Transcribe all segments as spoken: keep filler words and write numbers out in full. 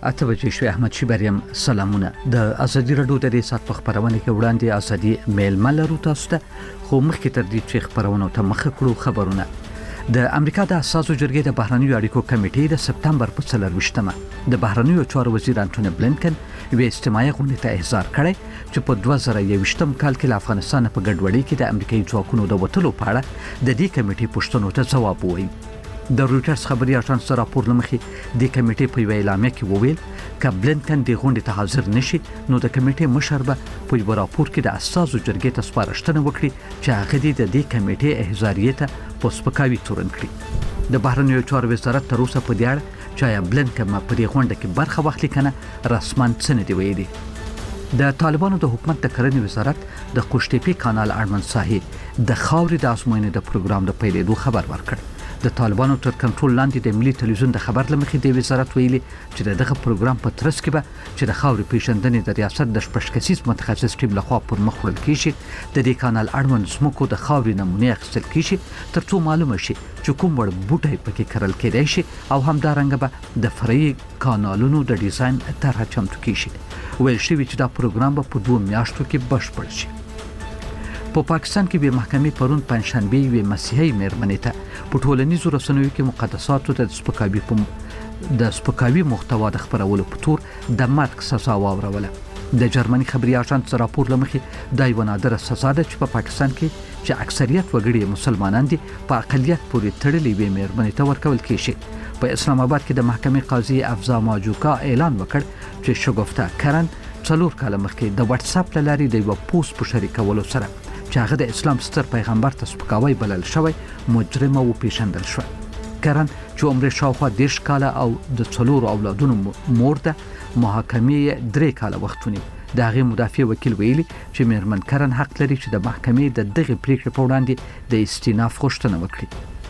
اته بجې شوې. احمد شیبریم سلامونه. د ازادي راډیو د ریاست په خبرونه کې وړاندې ازادي میلمه لرو تاسو ته، خو مخکې تر دې چې خبرونه ته مخه کړو خبرونه. د امریکا د اساسو جرګې د بهرنیو اړیکو کمیټې د سپتمبر په څلرویشتمه د بهرنیو چارو وزیر انټونی بلینکن یوه اجتماعي غونډه ته احضار کړی چې په دوه زره یوویشتم کال کې له افغانستان په ګډوډۍ کې د امریکایي ځواکونو د وټلو په اړه د دې کمیټې پوښتنو ته ځواب وویل. د رويټرز خبري اژانس راپور لمخې د کمیټې په وینا اعلامیه کې وویل ک بلینکن د غونډې ته حاضر نشي نو د کمیټې مشر به په یو راپور کې د اساسو جرګې ته سپارښتنه وکړي چې هغه د دې کمیټې احضاریه ته پوسپکاوي تورن کړي. د بهرنیو چارو وزارت تر اوسه په دې اړه چې بلینکن په دې غونډه کې برخه واخلي کنه رسماً څه نه دی ویلي. د طالبانو د حکومت د کرنې وزارت د قوشتېپې کانال اړوند ساحې د خاورې د ازموینې د پروګرام د پیلېدو خبر ورکړ. د طالبانو تر کنټرول لاندې د ملي ټلویزیون د خبر لمخې د وزارت ویلي چې دغه پروګرام په ترڅ کې به چې د خاورې پیژندنې د ریاست د شپږکسیز متخصص ټیم لخوا پر مخ وړل کیږي د دې کانال اړوند زموږ د خاورې نمونه اخیستل کیږي ترڅو معلومه شي چې کوم وړ بوټي پکې کرل کېدای شي او همدارنګه به د فرعي کانالونو د ډیزاین طرحه چمتو کیږي. ویل شوی چې دا پروګرام به په دوه میاشتو کې بشپړ شي. په پا پاکستان کې به محکمې پرون پنځشنبه وی مسیحي مېرمنې ته په ټولنیزو رسنیو کې مقدساتو ته د سپکاوي په د سپکاوي محتوا د خبرولو په تور د مرګ سزا واوروله. د جرمني خبري اژانس راپور لمخې دا یو نادره سزا ده چې په پا پاکستان کې چې اکثریت وګړي مسلمانان دي په اقلیت پورې تړلې وي مېرمنې ته ورکول کیږي. په اسلام آباد کې د محکمې قاضي افزا ماجوکا اعلان وکړ چې شګفته کرن څلور کال مخکې د واتس اپ لاري د یو پوسټ په شریکولو سره چې هغه د اسلام ستر پیغمبر ته سپکاوی بلل شوی مجرم او پیژندل شو. کرن چې عمر شاوخوا دیش کاله او د څلور اولادونو مور ده محاکمې درې کاله وختونی. د هغه مدافع وکیل ویلي چې مېرمن کرن حق لري چې د محکمې د دغه پریکړې په وړاندې د استیناف غوښتنه وکړي.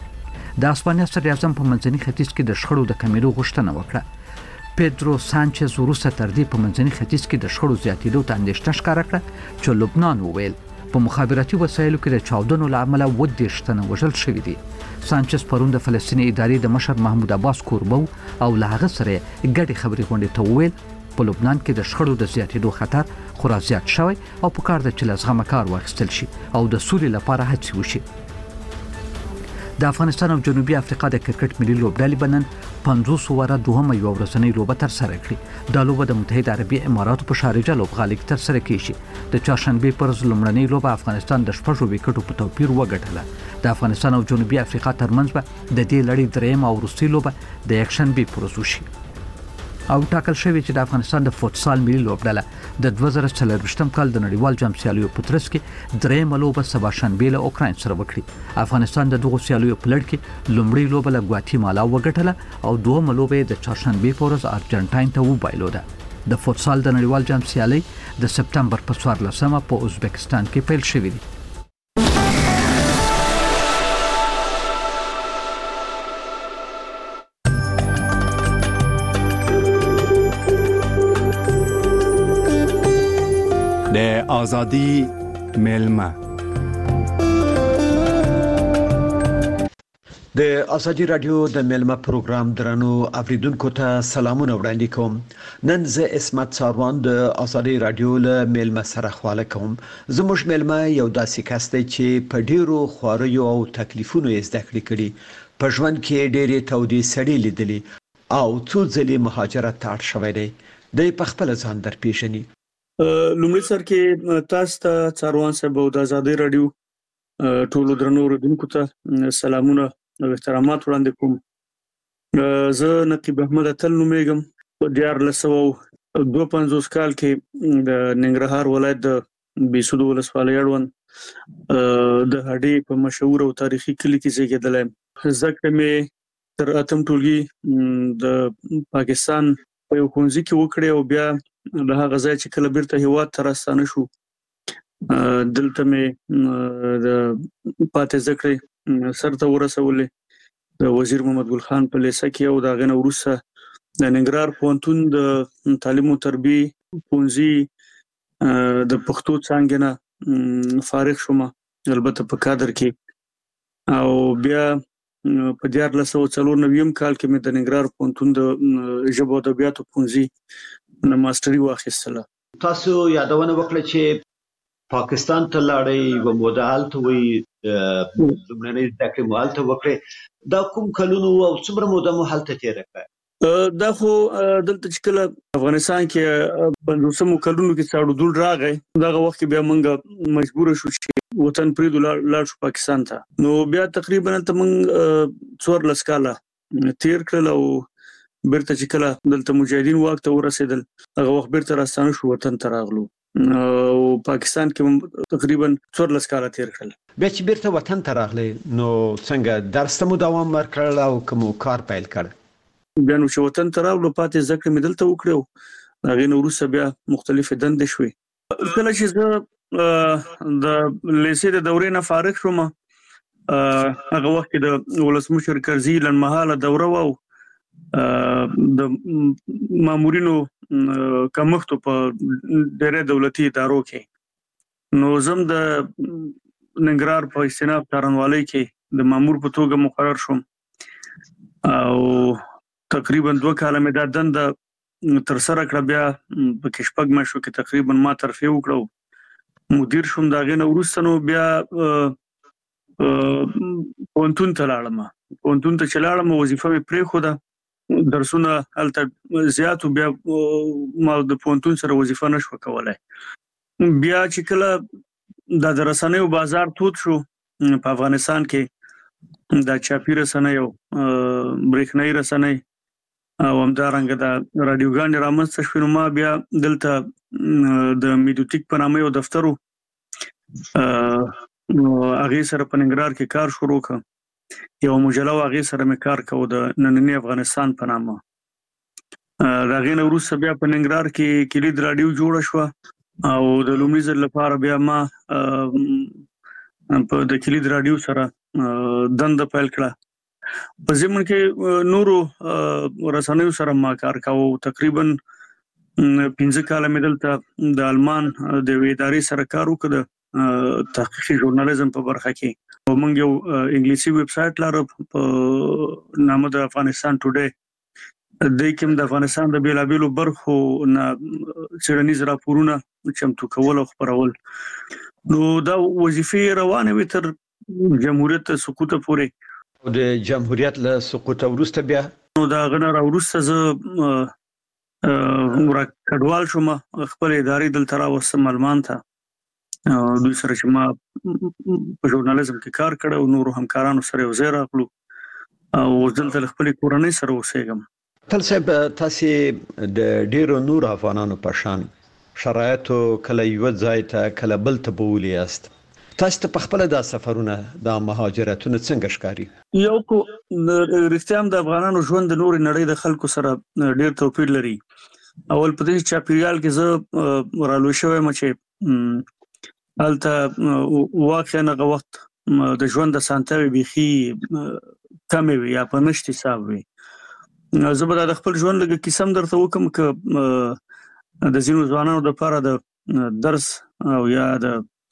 د اسپانیا صدر اعظم په منځني ختیځ کې د شخړو د کمیدو غوښتنه وکړه. پیدرو سانچز وروسته تر دې په منځني ختیځ کې د شخړو زیاتېدو ته اندېښنه ښکاره کړه چې لبنان وویل په مخابراتي وسایلو کې د چاودنو له امله اووه دېرش تنه وژل شوي دي. سانچز پرون د فلسطیني ادارې د مشر محمود عباس کوربه او له هغه سره ګډې خبرې غونډې ته وویل په لبنان کې د شخړو د زیاتېدو خطر خورا زیات شوی او په کار ده چې له زغمه کار واخیستل شي او د سولې لپاره هڅې وشي. د افغانستان او جنوبي افریقا د کرکټ ملي لوبډلې بنن پنځوس واره دوهمه یو ورځنۍ لوبه تر سره کړې. دا لوبه د متحده عربي اماراتو په شارجه لوبغالي کې تر سره کیږي. د چهارشنبه پر ورځ لومړنۍ لوبه افغانستان د شپږو وکټو په توپیر وګټله. د افغانستان او جنوبي افریقا ترمنځ به د دې لړۍ درېیمه او وروستۍ لوبه د یکشنبه پر ورځ وشي. او ټاکل شوی چې د افغانستان د فوتسال ملي لوبډله د دوه زره څلرویشتم کال د نړیوال جام سیالیو په ترڅ کې درېیمه لوبه سبا شنبه له اوکراین سره وکړي. افغانستان د دغو سیالیو په لړ کې لومړی لوبه له ګواتیمالا وګټله او دوهمه لوبه د چهارشنبه په ورځ ارجنټاین ته وبایلوده. د فوتسال د نړیوال جام سیالي د سپتمبر په څوارلسمه په ازبکستان کې پیل شوې ده. د آزادی میلمه د آزادی رادیو د میلمه پروګرام درنو اوریدونکو ته سلامونه وړاندې کوم. نن زه اسمت ساروان د آزادی رادیو له میلمه سره خواله کوم. زموږ میلمه یو داسې کس دی چې په ډیرو خواریو او تکلیفونو یې زده کړې کړي. په ژوند کې ډېرې تودې سړې لیدلې او څو ځلې مهاجرت ته اړ شوی دی. دی په خپل ځان درپېژني. لومړی سر کې تاسو ته څاروان صاحب او د آزادی رادیو ټولو درنو اوریدونکو ته سلامونه او احترامات وړاندې کوم. زه نقیب احمد اتل نومېږم. په دیارلس سوه دوه پنځوس کال کې د ننګرهار ولایت د بیسودو ولسوالۍ اړوند د هډې په مشهور او تاریخي کلي کې زیږېدلی. زده کړې مې تر اتم ټولګي د پاکستان په یو ښوونځي کې وکړې او بیا د هغه ځای چې کله بیرته هیواد ته راستانه شو دلته مې د پاتې زده کړې سرته ورسولې د وزیر محمد ګل خان په لیسه کې او د هغې نه وروسته د ننګرهار پوهنتون د تعلیم او تربیې ښوونځي د پښتو څانګې نه فارغ شوم، البته په کادر کې. او بیا په دیارلس سوه څلور نوي کال کې مې د ننګرهار پوهنتون د ژبو او ادبیاتو پوهنځي نه ماستري واخیستله. تاسو یادونه وکړه چې پاکستان ته لاړې و موده هلته وي لومړنۍ زده کړې مو هلته وکړې. دا کوم کلونو او څومره موده مو هلته تېره کړه؟ دا خو دلته چې کله افغانستان کې پنځوسمو کلونو کې څاړو دول راغی، دغه وخت کې بیا موږ مجبور شو چې وطن پرېږدو لاړ شو پاکستان ته. نو بیا تقریبا ته موږ څوارلس کاله تېر کړل او بیرته چې کله دلته مجاهدین واک ته ورسېدل هغه وخت بیرته راستانه شو وطن ته راغلو او پاکستان کې تقریبا څوارلس کاله تېر کړل. بیا چې بیرته وطن ته راغلی نو څنګه درس ته مو دوام ورکړل او کوم کار پیل کړ؟ بیا نو چې وطن ته راغلو پاتې زده کړې مې دلته وکړې، هغې نه وروسته بیا مختلفې دندې شوې. کله چې زه د لیسې د دورې نه فارغ شوم هغه وخت کې د ولسمشر کرزي لنډمهاله دوره وه او د مامورینو کمښت په ډېری دولتي ادارو کې. نو زه هم د ننګرهار په استناف څارنوالۍ کې د مامور په توګه مقرر شوم او تقریبا دوه کاله مې دا دنده ترسره کړه. بیا پکې شپږ میاشتو کې تقریبا ما ترفیع وکړه او مدیر شوم. د هغې نه وروسته نو بیا پوهنتون ته لاړم. پوهنتون ته چې لاړم وظیفه مې پرېښوده، درسونه هلته زیات و، بیا ما د پوهنتون سره وظیفه نه شوه کولی. بیا چې کله دا د رسنیو بازار تود شو په افغانستان کې، دا چاپي رسنۍ او برېښنایي رسنۍ او همدارنګه د راډیوګانې رامنځته شوې، نو ما بیا دلته د میډوتیک په نامه یو دفتر و، هغې سره په ننګرهار کې کار شروع کړ. یو مجله و، هغې سره مې کار کوو د ننني افغانستان په نامه. د هغې نه وروسته بیا په ننګرهار کې کلید راډیو جوړه شوه او د لومړي ځل لپاره بیا ما په د کلید راډیو سره دنده پیل کړه. په ضمن کې نورو رسنیو سره ما کار کوو. تقریبا پنځه کاله مې دلته د آلمان د یوې ادارې سره کار وکړ د تحقیقي ژورنالیزم په برخه کې. او موږ یو انګلیسي ویب سایټ لرو په نامه د افغانستان ټوډے. دې کې د افغانستان د بیلابیلو برخو نه څېړنیز راپورونه چمتو کول او خپرول. نو دا وظیفې روانې وې تر جمهوریت سقوط پورې. او د جمهوریت له سقوط وروسته بیا نو دا غنه راوروسته زه کډوال شوم، خپل ادارې دلته راوستم آلمان ته. دوی سره چې ما په ژورنالیزم کې کار کړی او نورو همکارانو سره یو ځای راغلو او دلته له خپلې کورنۍ سره اوسېږم. تل صاحب، تاسې د ډېرو نورو افغانانو په شان شرایطو کله یو ځای ته کله بل ته بوولي یاست. تاسو ته په خپله دا سفرونه دا مهاجرتونه څنګه ښکاري؟ یو کو رښتیا هم د افغانانو ژوند د نورې نړۍ د خلکو سره ډېر توپیر لري. اول په دې چاپیریال کې زه رالوی شوی یم چې هلته واقعا هغه وخت د ژوند اسانتیاوې بیخي کمې وي یا په نشت حساب وي. زه به دا د خپل ژوند لږه کیسه هم درته وکړم که د ځینو ځوانانو دپاره د درس او یا د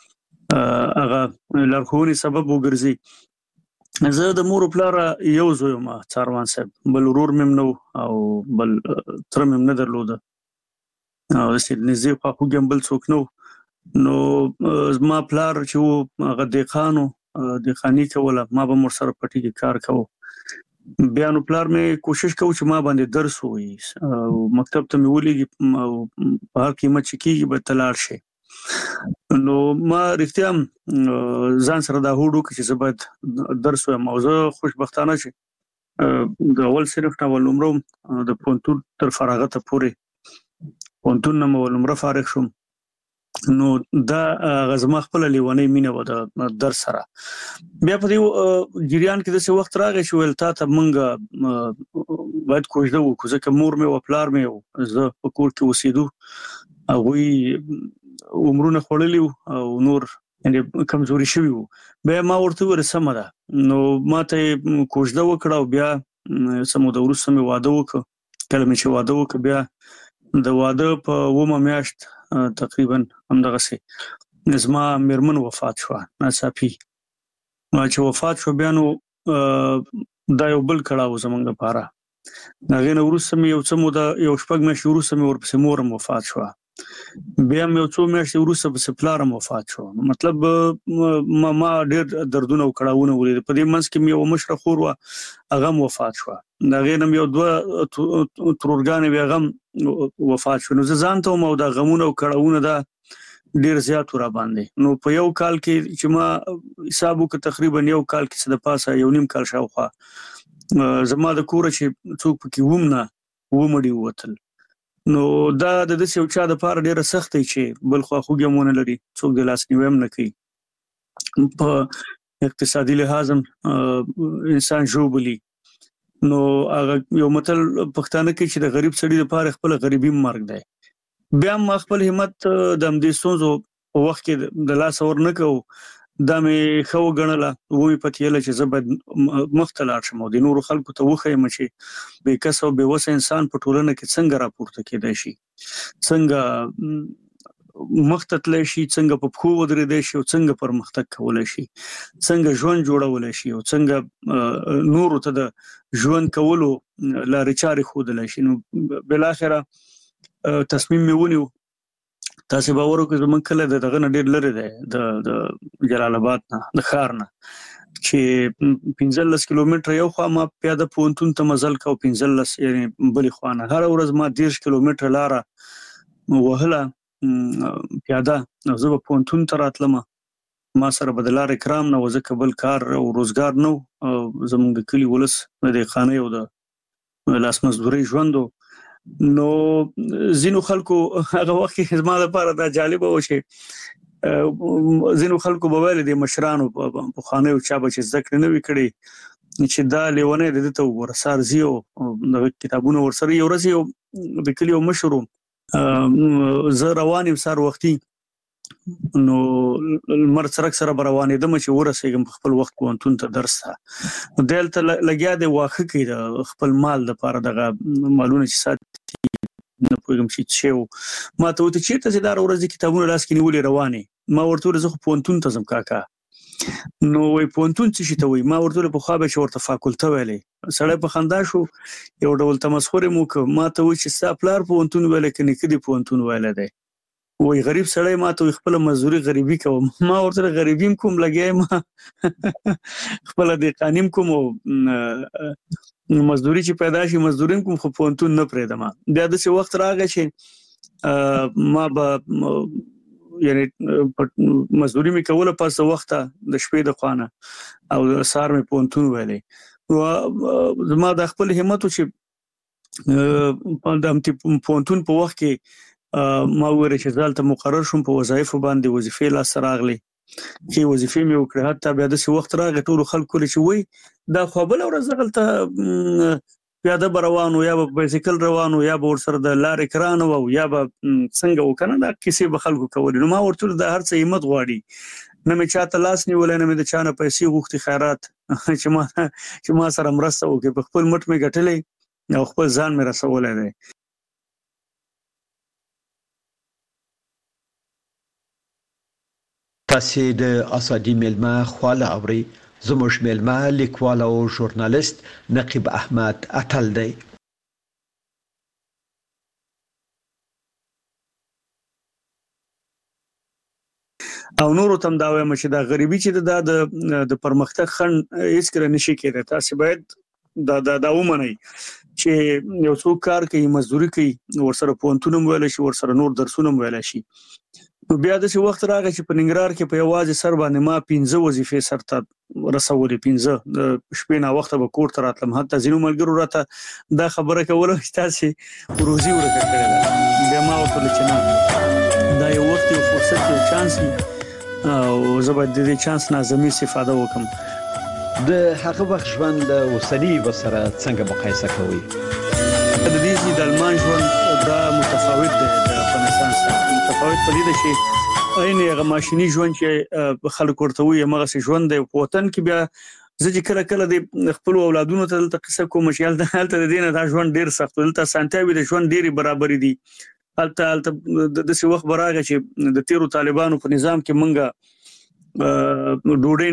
هغه لارښوونې سبب وګرځي. زه د مور و پلاره یو زوی یم څاروان صاحب، بل ورور مې هم نه و او بل تره مې هم نه درلوده او داسې نږدې خواخوږي هم بل څوک نه و. نو زما پلار چې و هغه دهقان و، دهقاني کوله، ما به هم ورسره پټي کې کار کوو. بیا نو پلار مې کوشش کوو چې ما باندې درس ووایي او مکتب ته مې ولېږي او په هر قیمت چې کېږي به ته لاړ شې. نو ما رښتیا هم ځان سره دا هوډ وکړ چې زه باید درس ووایم او زه خوشبختانه چې د اول صنف نه اول نمره وم د پوهنتون تر فراغته پورې پوهنتون نه مې اول نمره فارغ شوم. نو دا زما خپله لیونۍ مینه وه د درس سره. بیا په دې جریان کې داسې وخت راغی چې ویل تا ته موږ باید کوژده وکړو، ځکه مور مې وه پلار مې و، زه په کور کې اوسېدو، هغوی عمرونه خوړلي وو او نور کمزوري شوي وو. بیا ما ورته وویل سمه ده. نو ما ته یې کوژده وکړه او بیا څه موده وروسته مې واده وکړ. کله مې چې واده وکړ بیا د واده په اوومه میاشت تقریبا همدغسې زما مېرمن وفات شوه ناڅاپي. چې وفات شوه بیا نو دا یو بل کړهو زمونږ لپاره. هغه نو وروسته مې یو څه موده یو شپږ میاشتې وروسته مې ورپسې مورم وفات شوه. بیا مې یو څو میاشتې وروسته پسې پلارم وفات شو. مطلب ما ما ډېر دردونه او کړهونه ولیدل. په دې منځ کې مې یو مشره خور وه، هغه هم وفات شوه. د هغې نه مې یو دوه ترورګانې وې، هغه هم وفات شو. نو زه ځان ته وم او دا غمونه او کړهونه دا ډېر زیات و را باندې. نو په یو کال کې چې ما حساب وکړ تقریبا یو کال کې څه د پاسه یو نیم کال شاوخوا زما د کوره چې څوک پکې وم نه اووه مړي ووتل. نو دا د داسې یو چا دپاره ډېره سخت دی چې بل خواخوږي هم ونه لري، څوک د لاسنیوی هم نه کوي. په اقتصادي لحاظ هم انسان ژوبلي. نو هغه یو متل پښتانه کې چې د غریب سړي دپاره خپله غریبي مرګ دی. بیا هم ما خپل همت د همدې ستونزو په وخت کې د لاسه ور نه کوو. دا مې ښه وګڼله، ومې پتېیله چې زه باید مخ ته لاړ شم او د نورو خلکو ته وښیم چې بې کسه او بې وسه انسان په ټولنه کې څنګه راپورته کېدی شي، څنګه مخ ته تللی شي، څنګه په پښو ودرېدی شي او څنګه پرمختګ کولی شي، څنګه ژوند جوړولی شي او څنګه نورو ته د ژوند کولو لارې چارې ښودلی شي. نو بالاخره تصمیم مې ونیو. تاسې باور وکړئ زموږ کلی د دغه نه ډېر لرې دی، د جلال آباد نه، د ښار نه، چې پنځلس کیلومتره یو خوا ما پیاده پوهنتون ته مزل کوه، پنځلس یعنې بلې خوا نه هره ورځ ما دېرش کیلومتره لاره وهله پیاده. زه به پوهنتون ته راتلم، ما سره به د لارې کرام نه و، ځکه بل کار او روزګار نه و. زموږ د کلي ولس د دهقانۍ او د لاس مزدورۍ ژوند و. نو ځینو خلکو هغه وخت کې زما لپاره دا جالبه و چې ځینو خلکو به ویل د مشرانو پخوانیو چا به چې زده کړې نه وي کړې چې دا لیونی د ده ته وګوره، سار ځي او دغه کتابونه ورسره. یو ورځ یو د کلي یو مشر و، زه روان یم سهار وختي، نو لمر څرک سره به روانېدم چې ورسېږم په خپل وخت پوهنتون ته درس ته. نو دی هلته لګیا دی واښه کوي د خپل مال دپاره، دغه مالونه چې ساتي نه پوهېږم چې څه و. ما ته وویل چېرته ځې دا هره ورځ دې کتابونه لاس کې نیولې روان یې؟ ما ورته وویل زه خو پوهنتون ته ځم کاکا. نو وایي پوهنتون څه شي ته وایي؟ ما ورته وویل پخوا به چې ورته فاکولته ویلی. سړی په خندا شو، یو ډول تمسخر یې مو وکړ. ما ته وایي چې ستا پلار پوهنتون ویلی که نیکه دې پوهنتون ویلی دی؟ وایي غریب سړی ما ته وایي خپله مزدوري غریبي کوم. ما ورته ویل غریبي هم کوم، لګیا یم خپله دهقاني هم کوم او مزدوري چې پیدا شي مزدوري هم کوم، خو پوهنتون نه پرېږدم. بیا داسې وخت راغی چې ما به یعنې مزدوري مې کوله پس د وخته د شپې د خوا نه او سهار مې پوهنتون ویلی. زما دا خپل همت و چې د همدې پوهنتون په وخت کې ما وویل چې زه هلته مقرر شوم، په وظایفو باندې وظیفې لاسته راغلې، ښې وظیفې مې وکړې. حتی بیا داسې وخت راغی ټولو خلکو ویل چې وایي دا خو بله ورځ دغلته پیاده به روان و، یا به بایسکل روان و، یا به ورسره د لارې کرانه وه، او یا به څنګه و که نه، دا کیسې به خلکو کولې. نو ما ورته وویل دا هر څه همت غواړي، نه مې چا ته لاس نیولی، نه مې د چا نه پیسې غوښتې خیرات چې ما چې ما سره مرسته وکړي. په خپل مټ مې ګټلی او خپل ځان مې رسولی دی. تاسې د ازادي میلمه خواله اورئ. زموږ میلمه لیکوال او ژورنالیست نقیب احمد اتل دی. او نورو ته هم دا وایم چې دا غریبي چې دا د پرمختګ خنډ هېڅکله نشي کېدی. تاسې باید دا دا دا ومنئ چې یو څوک کار کوي، مزدوري کوي، ورسره پوهنتون هم ویلی شي، ورسره نور درسونه هم ویلی شي. نو بیا داسې وخت راغی چې په ننګرهار کې په یوازې سر باندې ما پنځه وظیفې سر ته رسولې، پنځه. د شپې ناوخته به کور ته راتلم. حتی ځینو ملګرو راته دا خبره کوله چې تاسې روزي ورکه کړې ده. بیا ما ورته وویل چې نه، دا یو وخت، یو فرصت، یو چانس وي او زه باید د دې چانس نه اعظمي استفاده وکړم. د هغه وخت ژوند له اوسني یوه سره څنګه مقایسه کوئ؟ د دې چې د المان ژوند دا متفاوت دی د افغانستان سره. متفاوت په دې ده چې عین هغه ماشیني ژوند چې خلک ورته وایي همغسې ژوند دی. په وطن کې بیا زه چې کله کله د خپلو اولادونو ته دلته قصه کوم چې هلته هلته د دې نه دا ژوند ډېر سخت و، دلته اسانتیاوې د ژوند ډېرې برابرې دي. هلته هلته داسې وخت به راغی چې د تېرو طالبانو په نظام کې موږ ډوډۍ